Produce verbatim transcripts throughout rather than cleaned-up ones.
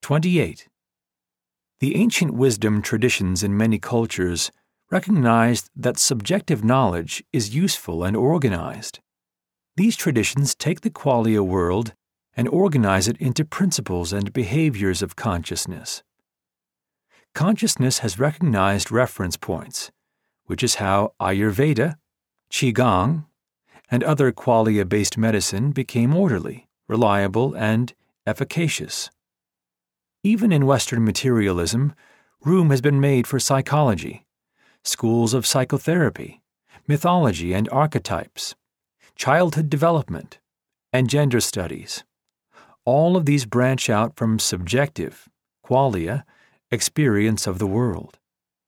twenty-eight. The ancient wisdom traditions in many cultures recognized that subjective knowledge is useful and organized. These traditions take the qualia world and organize it into principles and behaviors of consciousness. Consciousness has recognized reference points, which is how Ayurveda, Qigong, and other qualia-based medicine became orderly, reliable, and efficacious. Even in Western materialism, room has been made for psychology, schools of psychotherapy, mythology and archetypes, childhood development, and gender studies. All of these branch out from subjective, qualia, experience of the world.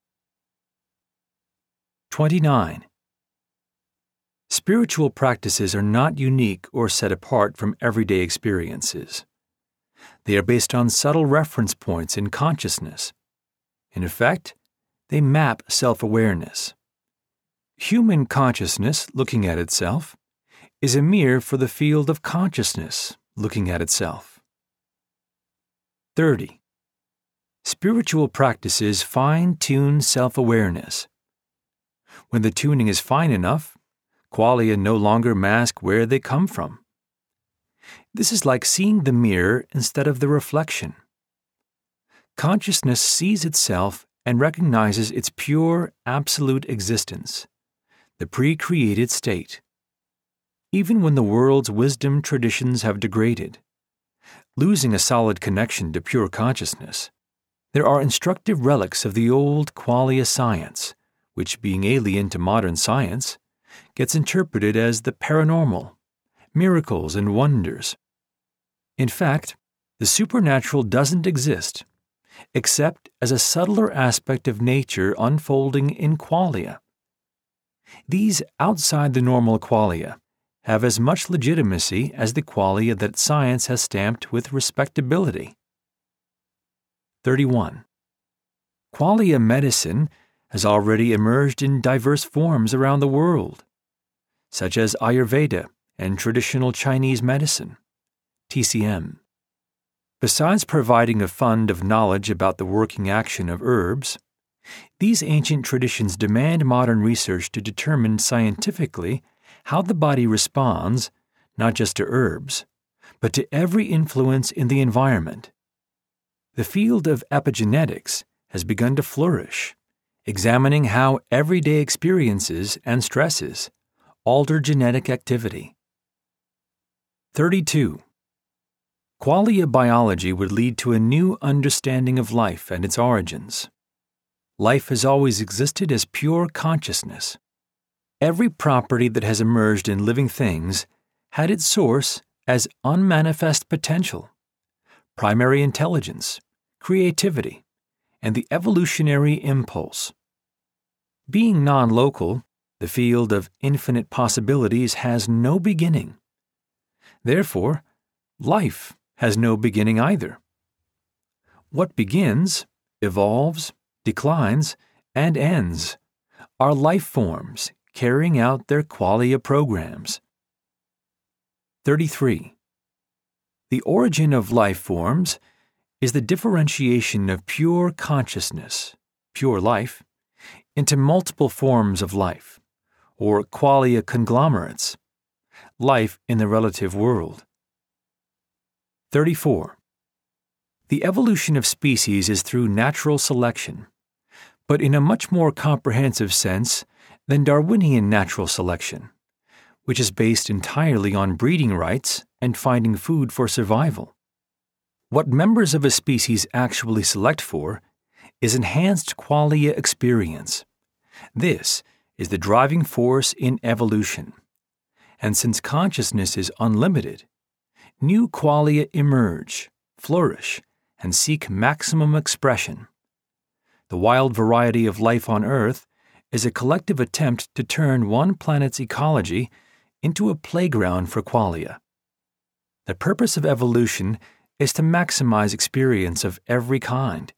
twenty-nine. Spiritual practices are not unique or set apart from everyday experiences. They are based on subtle reference points in consciousness. In effect, they map self-awareness. Human consciousness, looking at itself, is a mirror for the field of consciousness, looking at itself. thirty. Spiritual practices fine-tune self-awareness. When the tuning is fine enough, qualia no longer mask where they come from. This is like seeing the mirror instead of the reflection. Consciousness sees itself and recognizes its pure, absolute existence, the pre-created state. Even when the world's wisdom traditions have degraded, losing a solid connection to pure consciousness, there are instructive relics of the old qualia science, which, being alien to modern science, gets interpreted as the paranormal, miracles and wonders. In fact, the supernatural doesn't exist, except as a subtler aspect of nature unfolding in qualia. These outside the normal qualia have as much legitimacy as the qualia that science has stamped with respectability. thirty-one. Qualia medicine has already emerged in diverse forms around the world, such as Ayurveda and traditional Chinese medicine, T C M. Besides providing a fund of knowledge about the working action of herbs, these ancient traditions demand modern research to determine scientifically how the body responds not just to herbs, but to every influence in the environment. The field of epigenetics has begun to flourish, examining how everyday experiences and stresses alter genetic activity. thirty-two. Qualia biology would lead to a new understanding of life and its origins. Life has always existed as pure consciousness. Every property that has emerged in living things had its source as unmanifest potential, primary intelligence, creativity, and the evolutionary impulse. Being non-local, the field of infinite possibilities has no beginning. Therefore, life has no beginning either. What begins, evolves, declines, and ends are life forms carrying out their qualia programs. thirty-three. The origin of life forms is the differentiation of pure consciousness, pure life, into multiple forms of life, or qualia conglomerates, life in the relative world. thirty-four. The evolution of species is through natural selection, but in a much more comprehensive sense than Darwinian natural selection, which is based entirely on breeding rights and finding food for survival. What members of a species actually select for is enhanced qualia experience. This is the driving force in evolution. And since consciousness is unlimited, new qualia emerge, flourish, and seek maximum expression. The wild variety of life on Earth is a collective attempt to turn one planet's ecology into a playground for qualia. The purpose of evolution is to maximize experience of every kind.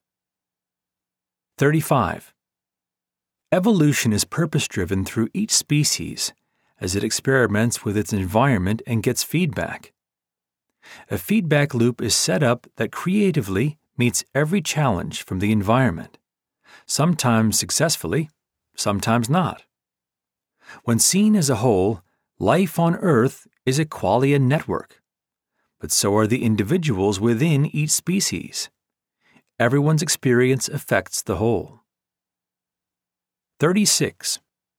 thirty-five. Evolution is purpose-driven through each species as it experiments with its environment and gets feedback. A feedback loop is set up that creatively meets every challenge from the environment, sometimes successfully, sometimes not. When seen as a whole, life on Earth is a qualia network, but so are the individuals within each species. Everyone's experience affects the whole. thirty-six.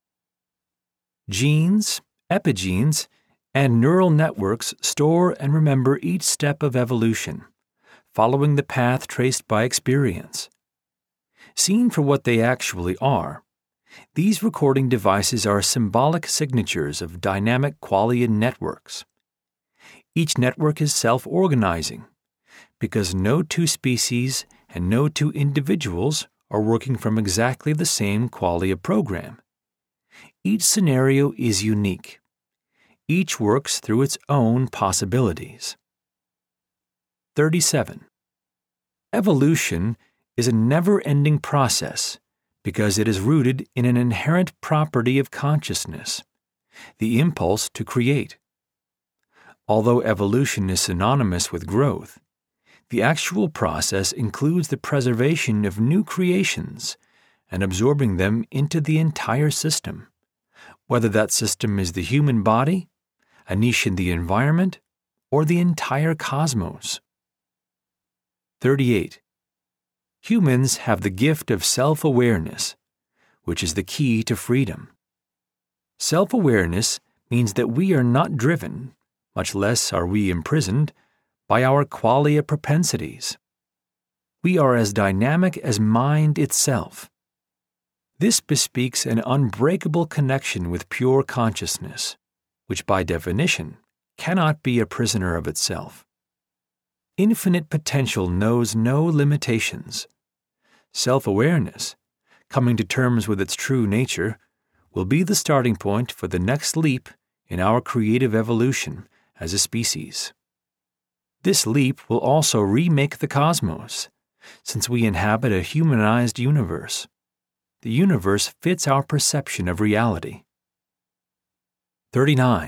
Genes, epigenes, and neural networks store and remember each step of evolution, following the path traced by experience. Seen for what they actually are, these recording devices are symbolic signatures of dynamic qualia networks. Each network is self-organizing, because no two species and no two individuals are working from exactly the same qualia program. Each scenario is unique. Each works through its own possibilities. thirty-seven. Evolution is a never-ending process because it is rooted in an inherent property of consciousness, the impulse to create. Although evolution is synonymous with growth, the actual process includes the preservation of new creations and absorbing them into the entire system, whether that system is the human body, a niche in the environment, or the entire cosmos. thirty-eight. Humans have the gift of self-awareness, which is the key to freedom. Self-awareness means that we are not driven, much less are we imprisoned, by our qualia propensities. We are as dynamic as mind itself. This bespeaks an unbreakable connection with pure consciousness, which by definition cannot be a prisoner of itself. Infinite potential knows no limitations. Self-awareness, coming to terms with its true nature, will be the starting point for the next leap in our creative evolution as a species. This leap will also remake the cosmos, since we inhabit a humanized universe. The universe fits our perception of reality. thirty-nine.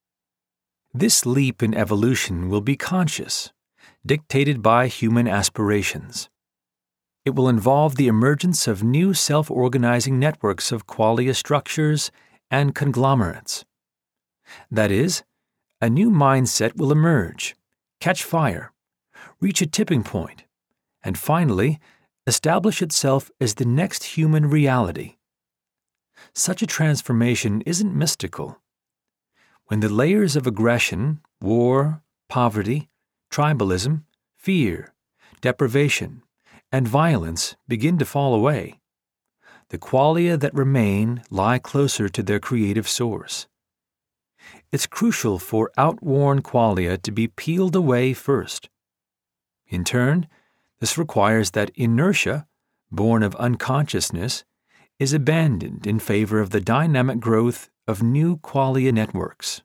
This leap in evolution will be conscious, dictated by human aspirations. It will involve the emergence of new self-organizing networks of qualia structures and conglomerates. That is, a new mindset will emerge, catch fire, reach a tipping point, and finally establish itself as the next human reality. Such a transformation isn't mystical. When the layers of aggression, war, poverty, tribalism, fear, deprivation, and violence begin to fall away, the qualia that remain lie closer to their creative source. It's crucial for outworn qualia to be peeled away first. In turn, this requires that inertia, born of unconsciousness, is abandoned in favor of the dynamic growth of new qualia networks.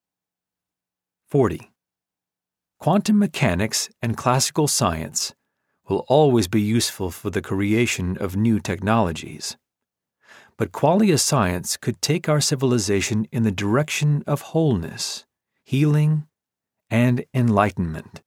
forty. Quantum mechanics and classical science will always be useful for the creation of new technologies. But qualia science could take our civilization in the direction of wholeness, healing, and enlightenment.